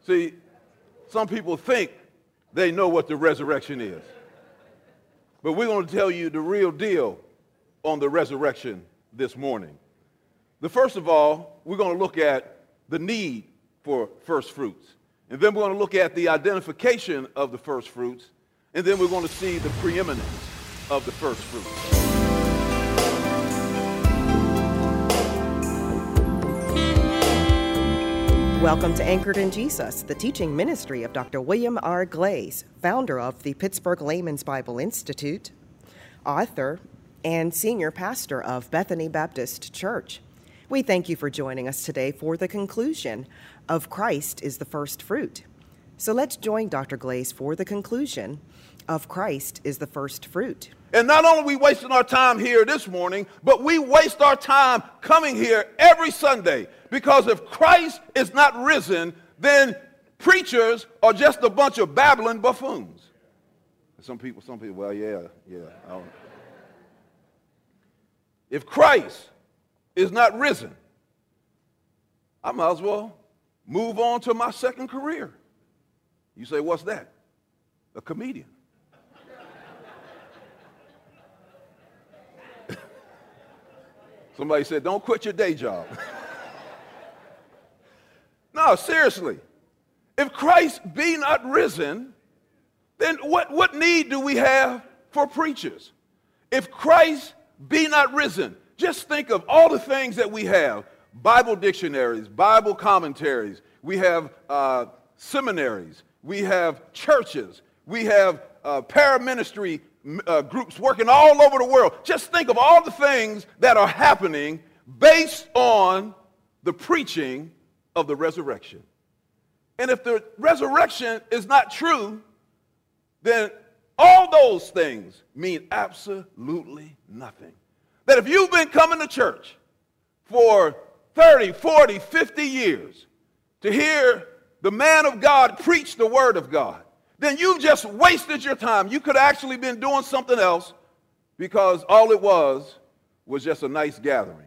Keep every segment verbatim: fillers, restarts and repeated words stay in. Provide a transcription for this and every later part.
See, some people think they know what the resurrection is. But we're going to tell you the real deal on the resurrection this morning. The first of all, we're going to look at the need for first fruits. And then we're going to look at the identification of the first fruits. And then we're going to see the preeminence of the first fruits. Welcome to Anchored in Jesus, the teaching ministry of Doctor William R. Glaze, founder of the Pittsburgh Layman's Bible Institute, author, and senior pastor of Bethany Baptist Church. We thank you for joining us today for the conclusion of Christ is the First Fruit. So let's join Doctor Glaze for the conclusion of Christ is the First Fruit. And not only are we wasting our time here this morning, but we waste our time coming here every Sunday. Because if Christ is not risen, then preachers are just a bunch of babbling buffoons. Some people, some people, well, yeah, yeah. I don't. If Christ is not risen, I might as well move on to my second career. You say, what's that? A comedian. Somebody said, don't quit your day job. No, seriously. If Christ be not risen, then what, what need do we have for preachers? If Christ be not risen, just think of all the things that we have. Bible dictionaries, Bible commentaries, we have uh, seminaries, we have churches, we have uh, paraministry uh, groups working all over the world. Just think of all the things that are happening based on the preaching of the resurrection. And if the resurrection is not true, then all those things mean absolutely nothing. That if you've been coming to church for thirty, forty, fifty years to hear the man of God preach the word of God, then you've just wasted your time. You could have actually been doing something else because all it was was just a nice gathering.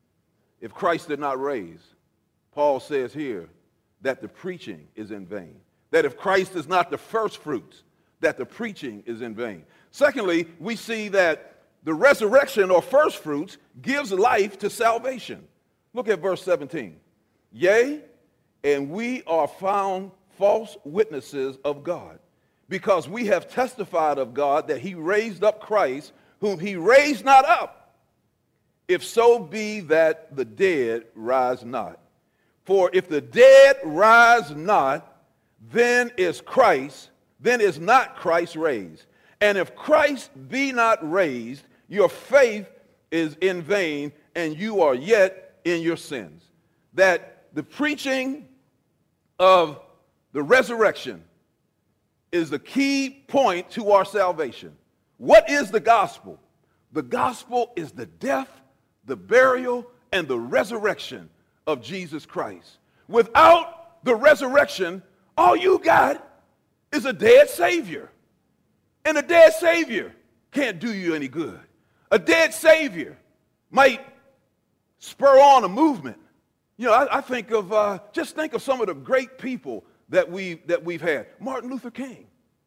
If Christ did not raise, Paul says here that the preaching is in vain. That if Christ is not the first fruits, that the preaching is in vain. Secondly, we see that the resurrection or first fruits gives life to salvation. Look at verse seventeen. Yea, and we are found false witnesses of God, because we have testified of God that he raised up Christ, whom he raised not up, if so be that the dead rise not. For if the dead rise not, then is Christ, then is not Christ raised. And if Christ be not raised, your faith is in vain, and you are yet in your sins. That the preaching of the resurrection is the key point to our salvation. What is the gospel? The gospel is the death, the burial, and the resurrection of Jesus Christ. Without the resurrection, all you got is a dead Savior. And a dead Savior can't do you any good. A dead Savior might spur on a movement. You know, I, I think of, uh, just think of some of the great people that, we, that we've had. Martin Luther King.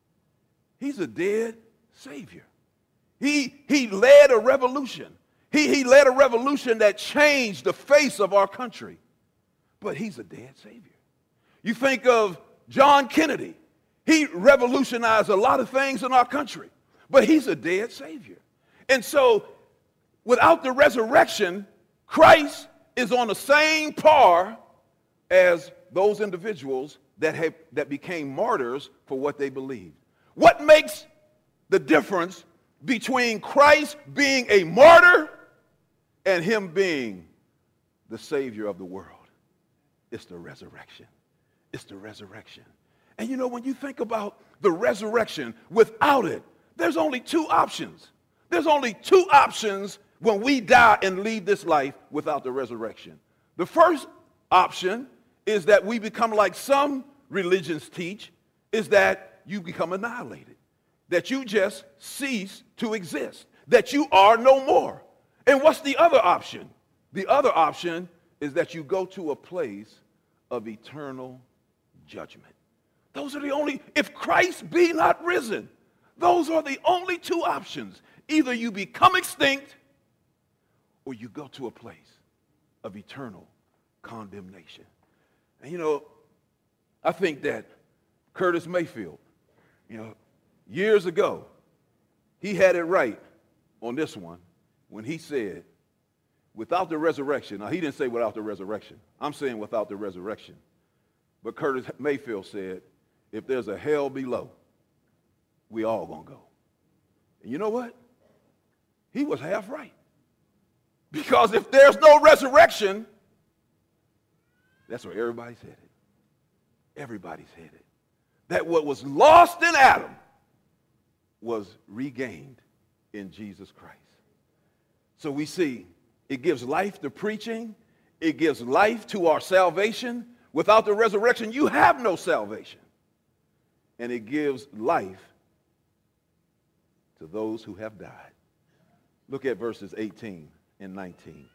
He's a dead Savior. He, he led a revolution. He, he led a revolution that changed the face of our country. But he's a dead Savior. You think of John Kennedy. He revolutionized a lot of things in our country. But he's a dead Savior. And so, without the resurrection, Christ is on the same par as those individuals that, have, that became martyrs for what they believed. What makes the difference between Christ being a martyr and him being the Savior of the world? It's the resurrection. It's the resurrection. And you know, when you think about the resurrection, without it, there's only two options. There's only two options when we die and leave this life without the resurrection. The first option is that we become like some religions teach, is that you become annihilated, that you just cease to exist, that you are no more. And what's the other option? The other option is that you go to a place of eternal judgment. Those are the only, if Christ be not risen, those are the only two options. Either you become extinct or you go to a place of eternal condemnation. And you know, I think that Curtis Mayfield, you know, years ago, he had it right on this one when he said, without the resurrection, now he didn't say without the resurrection, I'm saying without the resurrection. But Curtis Mayfield said, if there's a hell below, we all gonna go. And you know what? He was half right. Because if there's no resurrection, that's where everybody's headed. Everybody's headed. That what was lost in Adam was regained in Jesus Christ. So we see it gives life to preaching. It gives life to our salvation. Without the resurrection, you have no salvation. And it gives life to those who have died. Look at verses eighteen and nineteen.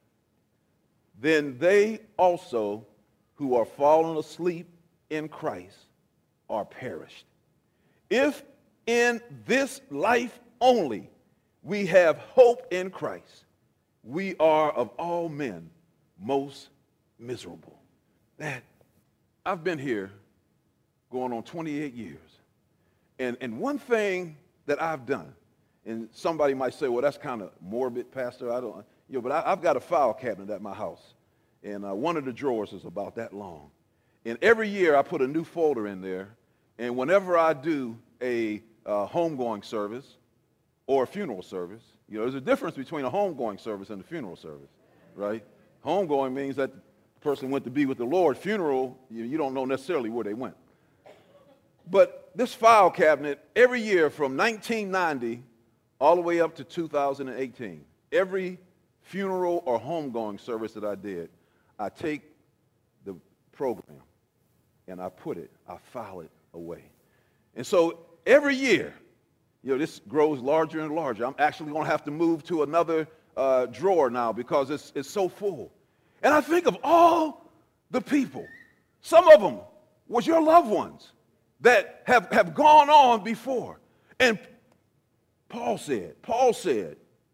Then they also who are fallen asleep in Christ are perished. If in this life only we have hope in Christ, we are of all men most miserable. That I've been here going on twenty-eight years. And, and one thing that I've done, and somebody might say, well, that's kind of morbid, Pastor. I don't, you know, but I, I've got a file cabinet at my house. And uh, one of the drawers is about that long. And every year I put a new folder in there. And whenever I do a uh, homegoing service or a funeral service, you know, there's a difference between a homegoing service and a funeral service, right? Homegoing means that the person went to be with the Lord. Funeral, you, you don't know necessarily where they went. But this file cabinet, every year from nineteen ninety all the way up to two thousand eighteen, every funeral or homegoing service that I did, I take the program and I put it, I file it away. And so every year, you know, this grows larger and larger. I'm actually going to have to move to another uh, drawer now because it's, it's so full. And I think of all the people, some of them was your loved ones that have, have gone on before. And Paul said, Paul said,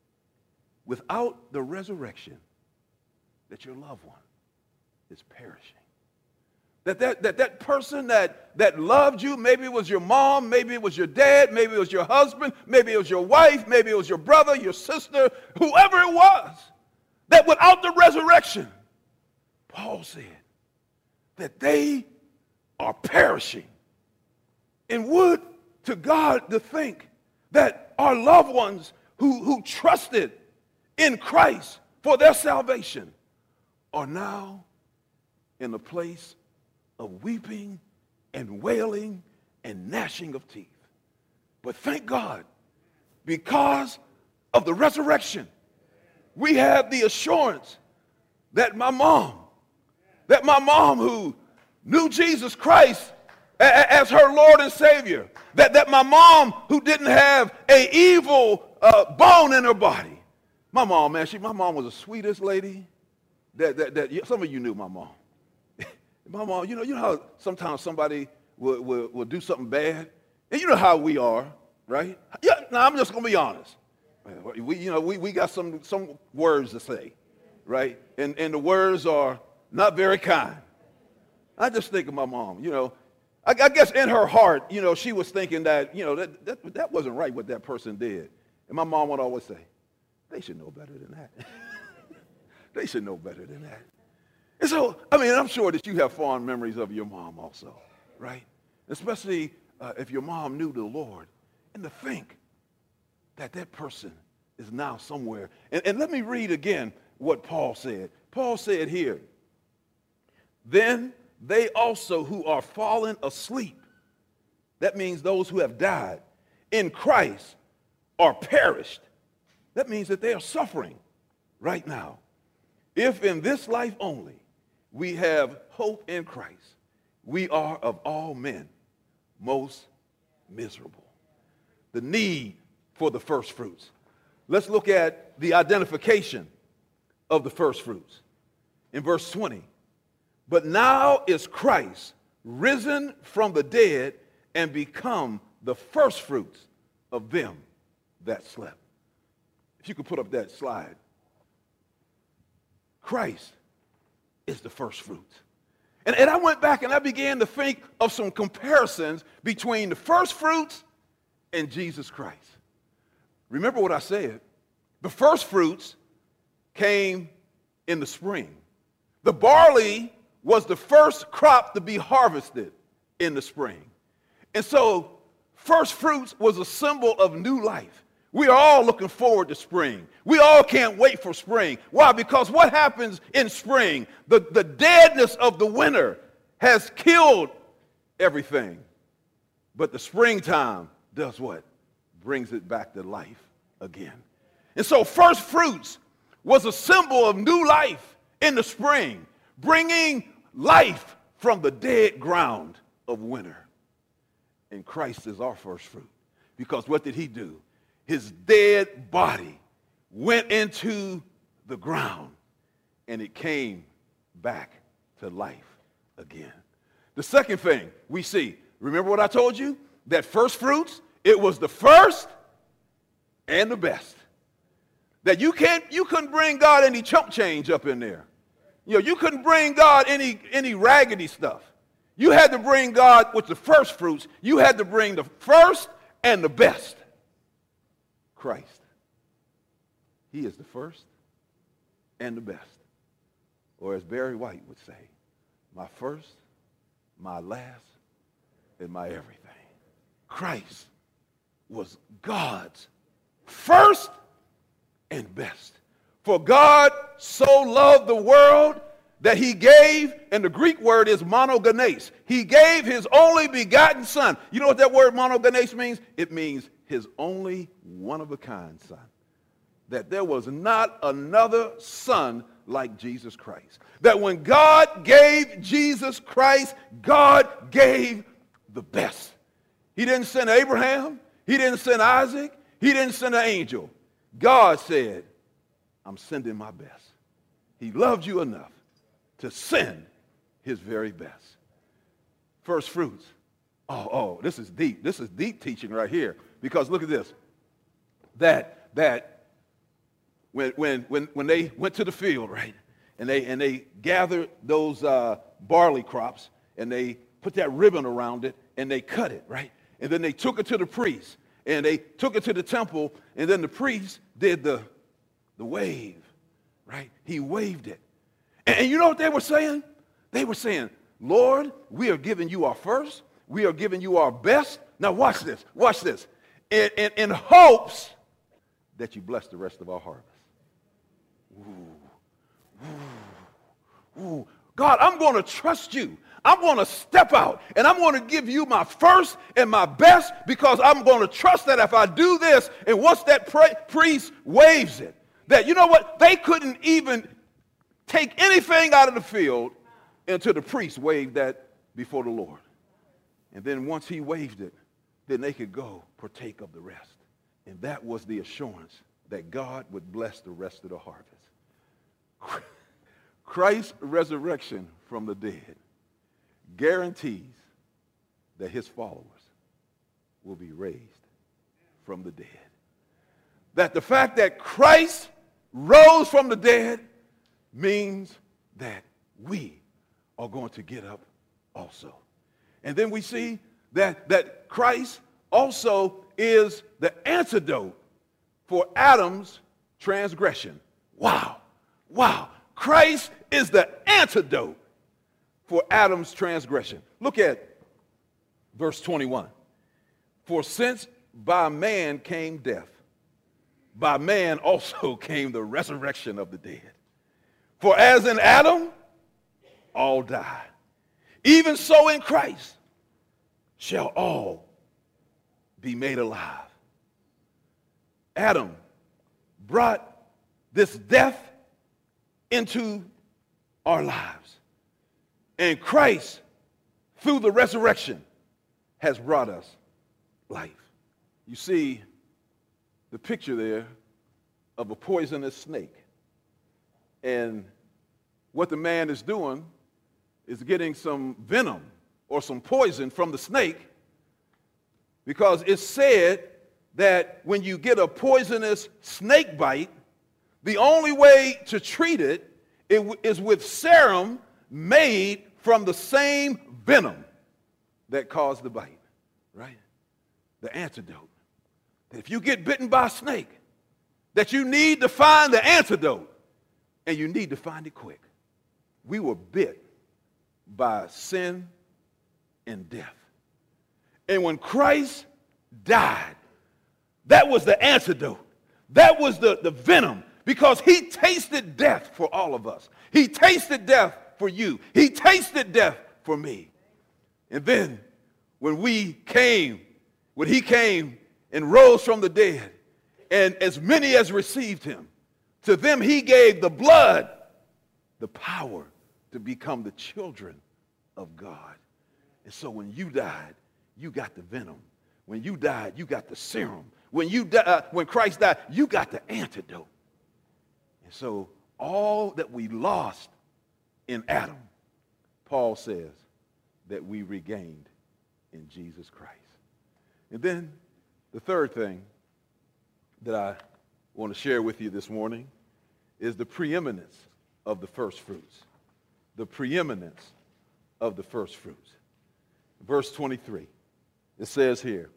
without the resurrection, that your loved one is perishing. That that, that, that person that, that loved you, maybe it was your mom, maybe it was your dad, maybe it was your husband, maybe it was your wife, maybe it was your brother, your sister, whoever it was, that without the resurrection, Paul said that they are perishing. And would to God to think that our loved ones who, who trusted in Christ for their salvation are now in a place of weeping and wailing and gnashing of teeth. But thank God, because of the resurrection, we have the assurance that my mom, that my mom who knew Jesus Christ as her Lord and Savior, that, that my mom who didn't have an evil uh, bone in her body. My mom, man, she, my mom was the sweetest lady that, that, that some of you knew my mom. My mom, you know, you know how sometimes somebody will, will, will do something bad? And you know how we are, right? Yeah, now I'm just going to be honest. We, you know, we, we got some, some words to say, right? And, and the words are not very kind. I just think of my mom, you know. I, I guess in her heart, you know, she was thinking that, you know, that, that, that wasn't right what that person did. And my mom would always say, they should know better than that. They should know better than that. And so, I mean, I'm sure that you have fond memories of your mom also, right? Especially uh, if your mom knew the Lord. And to think that that person is now somewhere. And, and let me read again what Paul said. Paul said here, then they also who are fallen asleep, that means those who have died in Christ, are perished. That means that they are suffering right now. If in this life only we have hope in Christ, we are of all men most miserable. The need for the first fruits. Let's look at the identification of the first fruits. In verse twenty, but now is Christ risen from the dead and become the first fruits of them that slept. If you could put up that slide. Christ is the first fruits. And, and I went back and I began to think of some comparisons between the first fruits and Jesus Christ. Remember what I said. The first fruits came in the spring. The barley was the first crop to be harvested in the spring. And so first fruits was a symbol of new life. We are all looking forward to spring. We all can't wait for spring. Why? Because what happens in spring? The, the deadness of the winter has killed everything. But the springtime does what? Brings it back to life again. And so first fruits was a symbol of new life in the spring, bringing life from the dead ground of winter. And Christ is our first fruit. Because what did he do? His dead body went into the ground and it came back to life again. The second thing we see, remember what I told you? That first fruits, it was the first and the best. That you can't, you couldn't bring God any chump change up in there. You know, you couldn't bring God any, any raggedy stuff. You had to bring God with the first fruits. You had to bring the first and the best. Christ. He is the first and the best. Or as Barry White would say, my first, my last, and my everything. Christ was God's first and best. For God so loved the world that he gave, and the Greek word is monogenes. He gave his only begotten son. You know what that word monogenes means? It means his only one-of-a-kind son. That there was not another son like Jesus Christ. That when God gave Jesus Christ, God gave the best. He didn't send Abraham. He didn't send Isaac. He didn't send an angel. God said, I'm sending my best. He loved you enough to send his very best. First fruits. Oh, oh, this is deep. This is deep teaching right here. Because look at this. That, that when, when, when, when they went to the field, right, and they, and they gathered those uh, barley crops, and they put that ribbon around it, and they cut it, right? And then they took it to the priest, and they took it to the temple, and then the priest did the, the wave, right? He waved it. And, and you know what they were saying? They were saying, Lord, we are giving you our first. We are giving you our best. Now watch this. Watch this. In, in, in hopes that you bless the rest of our harvest. Ooh, ooh, ooh. God, I'm going to trust you. I'm going to step out, and I'm going to give you my first and my best because I'm going to trust that if I do this, and once that pra- priest waves it, that, you know what, they couldn't even take anything out of the field until the priest waved that before the Lord. And then once he waved it, then they could go partake of the rest. And that was the assurance that God would bless the rest of the harvest. Christ's resurrection from the dead guarantees that his followers will be raised from the dead. That the fact that Christ rose from the dead means that we are going to get up also. And then we see that, that Christ also is the antidote for Adam's transgression. Wow. Wow. Christ is the antidote for Adam's transgression. Look at verse twenty-one. For since by man came death, by man also came the resurrection of the dead. For as in Adam, all die. Even so in Christ shall all be made alive. Adam brought this death into our lives. And Christ, through the resurrection, has brought us life. You see the picture there of a poisonous snake. And what the man is doing is getting some venom or some poison from the snake, because it's said that when you get a poisonous snake bite, the only way to treat it is with serum made from the same venom that caused the bite, right? The antidote. If you get bitten by a snake, that you need to find the antidote, and you need to find it quick. We were bit by sin and death. And when Christ died, that was the antidote. That was the, the venom, because he tasted death for all of us. He tasted death for you. He tasted death for me. And then when we came, when he came and rose from the dead, and as many as received him, to them he gave the blood, the power to become the children of God. And so when you died, you got the venom. When you died, you got the serum. When you di- uh, when Christ died, you got the antidote. And so all that we lost in Adam, Paul says that we regained in Jesus Christ. And then the third thing that I want to share with you this morning is the preeminence of the first fruits. The preeminence of the first fruits. Verse twenty-three, it says here,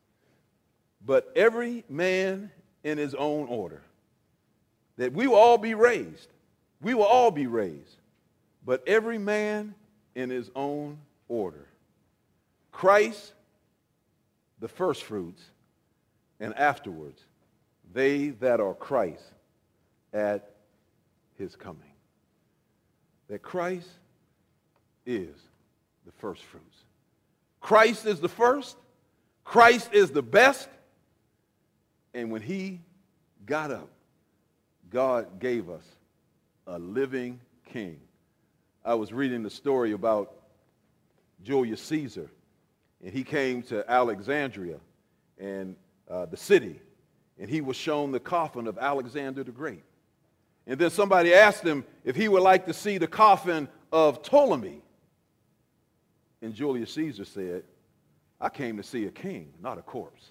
but every man in his own order, that we will all be raised. We will all be raised, but every man in his own order. Christ, the first fruits, and afterwards, they that are Christ at his coming. That Christ is the first fruits. Christ is the first. Christ is the best. And when he got up, God gave us a living king. I was reading the story about Julius Caesar, and he came to Alexandria, and uh, the city, and he was shown the coffin of Alexander the Great. And then somebody asked him if he would like to see the coffin of Ptolemy. And Julius Caesar said, I came to see a king, not a corpse.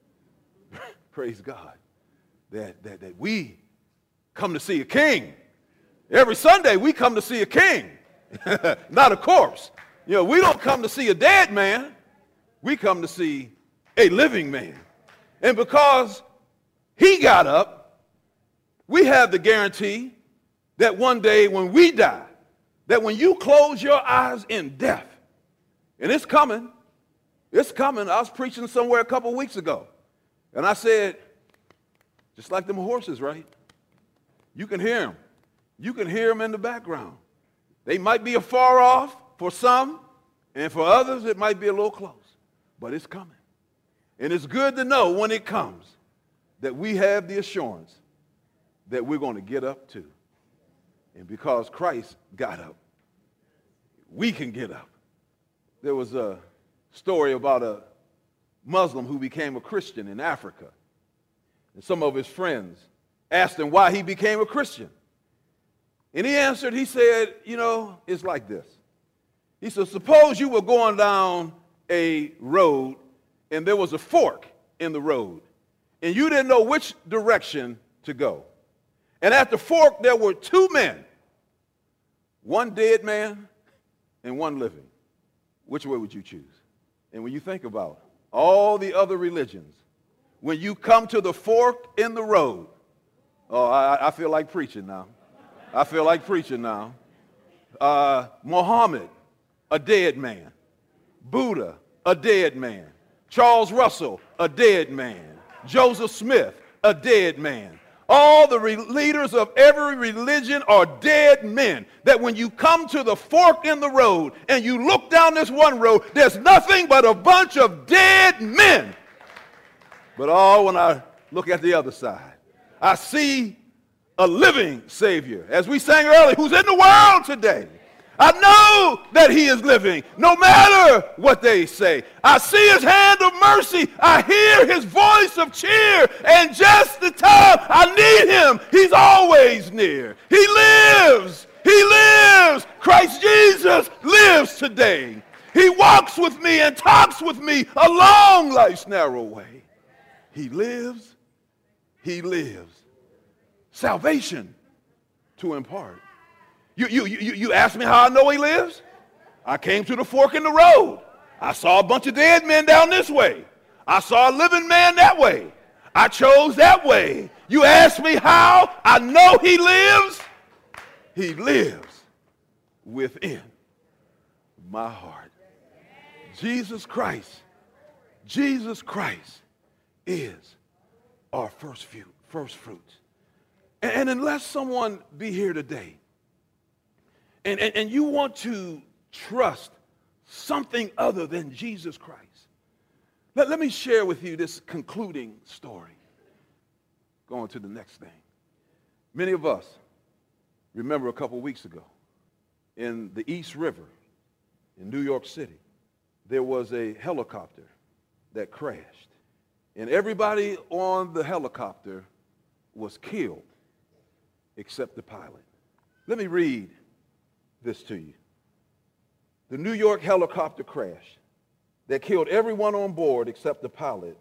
Praise God. That, that, that we come to see a king. Every Sunday we come to see a king, not a corpse. You know, we don't come to see a dead man. We come to see a living man. And because he got up, we have the guarantee that one day when we die, that when you close your eyes in death, and it's coming, it's coming. I was preaching somewhere a couple weeks ago, and I said, just like them horses, right? You can hear them. You can hear them in the background. They might be afar off for some, and for others it might be a little close, but it's coming. And it's good to know when it comes that we have the assurance that we're going to get up too. And because Christ got up, we can get up. There was a story about a Muslim who became a Christian in Africa. And some of his friends asked him why he became a Christian. And he answered, he said, you know, it's like this. He said, suppose you were going down a road and there was a fork in the road and you didn't know which direction to go. And at the fork there were two men, one dead man and one living. Which way would you choose? And when you think about all the other religions, when you come to the fork in the road, oh, I, I feel like preaching now. I feel like preaching now. Uh, Muhammad, a dead man. Buddha, a dead man. Charles Russell, a dead man. Joseph Smith, a dead man. All the re- leaders of every religion are dead men. That when you come to the fork in the road and you look down this one road, there's nothing but a bunch of dead men. But all when I look at the other side, I see a living Savior, as we sang earlier, who's in the world today. I know that he is living, no matter what they say. I see his hand of mercy. I hear his voice of cheer. And just the time I need him, he's always near. He lives. He lives. Christ Jesus lives today. He walks with me and talks with me along life's narrow way. He lives, he lives. Salvation to impart. You, you, you, you ask me how I know he lives? I came to the fork in the road. I saw a bunch of dead men down this way. I saw a living man that way. I chose that way. You ask me how I know he lives? He lives within my heart. Jesus Christ, Jesus Christ is our first fruit, first fruit. And, and unless someone be here today and, and, and you want to trust something other than Jesus Christ, let, let me share with you this concluding story. Going to the next thing. Many of us remember a couple weeks ago in the East River in New York City, there was a helicopter that crashed. And everybody on the helicopter was killed except the pilot. Let me read this to you. The New York helicopter crash that killed everyone on board except the pilot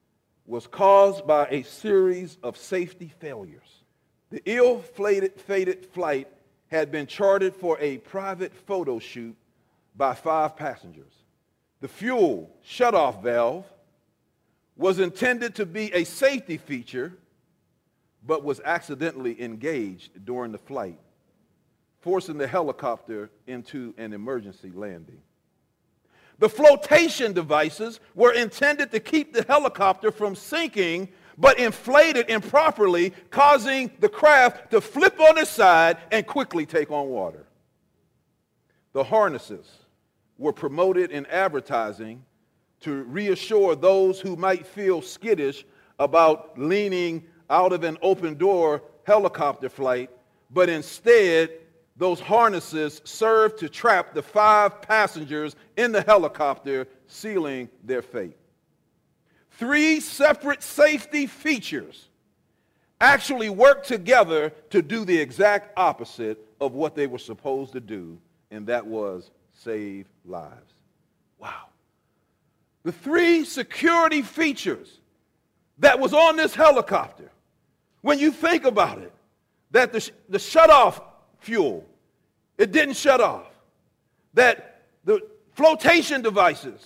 was caused by a series of safety failures. The ill-fated flight had been chartered for a private photo shoot by five passengers. The fuel shutoff valve was intended to be a safety feature, but was accidentally engaged during the flight, forcing the helicopter into an emergency landing. The flotation devices were intended to keep the helicopter from sinking, but inflated improperly, causing the craft to flip on its side and quickly take on water. The harnesses were promoted in advertising to reassure those who might feel skittish about leaning out of an open-door helicopter flight, but instead, those harnesses served to trap the five passengers in the helicopter, sealing their fate. Three separate safety features actually worked together to do the exact opposite of what they were supposed to do, and that was save lives. Wow. The three security features that was on this helicopter, when you think about it, that the, the shutoff fuel, it didn't shut off. That the flotation devices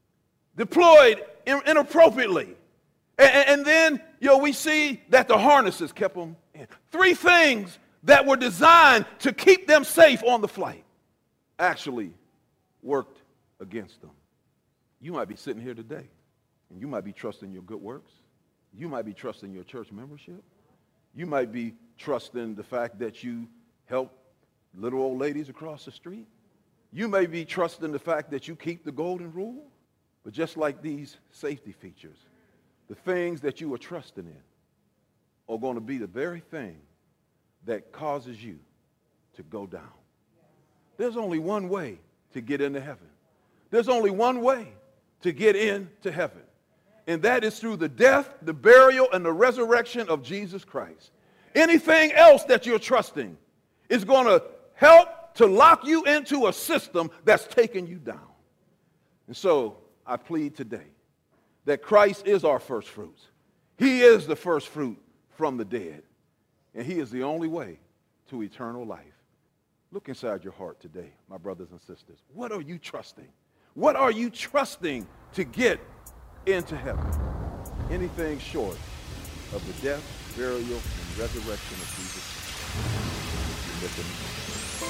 deployed in, inappropriately. And, and then, you know, we see that the harnesses kept them in. Three things that were designed to keep them safe on the flight actually worked against them. You might be sitting here today, and you might be trusting your good works. You might be trusting your church membership. You might be trusting the fact that you help little old ladies across the street. You may be trusting the fact that you keep the golden rule. But just like these safety features, the things that you are trusting in are going to be the very thing that causes you to go down. There's only one way to get into heaven. There's only one way to get into heaven. And that is through the death, the burial, and the resurrection of Jesus Christ. Anything else that you're trusting is going to help to lock you into a system that's taking you down. And so I plead today that Christ is our first fruits. He is the first fruit from the dead. And he is the only way to eternal life. Look inside your heart today, my brothers and sisters. What are you trusting? What are you trusting to get into heaven? Anything short of the death, burial, and resurrection of Jesus Christ.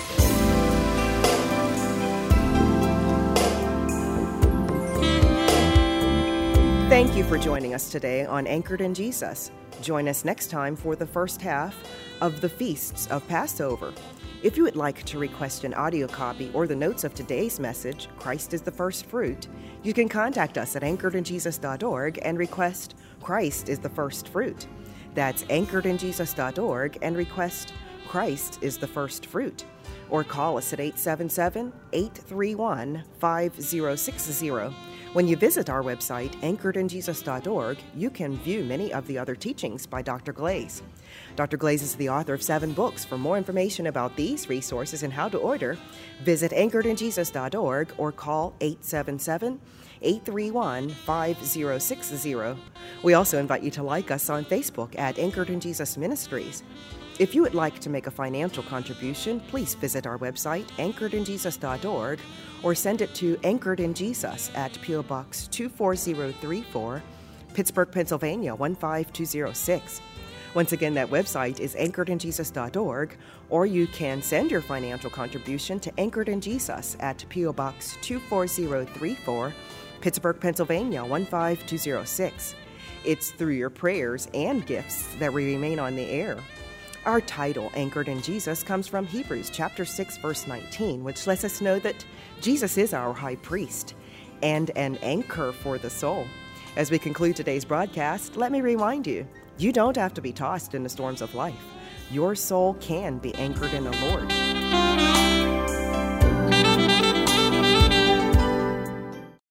Thank you for joining us today on Anchored in Jesus. Join us next time for the first half of the Feasts of Passover. If you would like to request an audio copy or the notes of today's message, Christ is the First Fruit, you can contact us at anchored in jesus dot org and request Christ is the First Fruit. That's anchored in jesus dot org and request Christ is the first fruit. Or call us at eight seven seven, eight three one, five zero six zero. When you visit our website, anchored in jesus dot org, you can view many of the other teachings by Doctor Glaze. Doctor Glaze is the author of seven books. For more information about these resources and how to order, visit anchored in jesus dot org or call eight seven seven, eight three one, five zero six zero. We also invite you to like us on Facebook at Anchored in Jesus Ministries. If you would like to make a financial contribution, please visit our website, anchored in jesus dot org, or send it to Anchored in Jesus at P O. Box two four zero three four, Pittsburgh, Pennsylvania one five two zero six. Once again, that website is anchored in jesus dot org, or you can send your financial contribution to Anchored in Jesus at P O. Box two four zero three four, Pittsburgh, Pennsylvania one five two zero six. It's through your prayers and gifts that we remain on the air. Our title, Anchored in Jesus, comes from Hebrews chapter six, verse nineteen, which lets us know that Jesus is our high priest and an anchor for the soul. As we conclude today's broadcast, let me remind you, you don't have to be tossed in the storms of life. Your soul can be anchored in the Lord.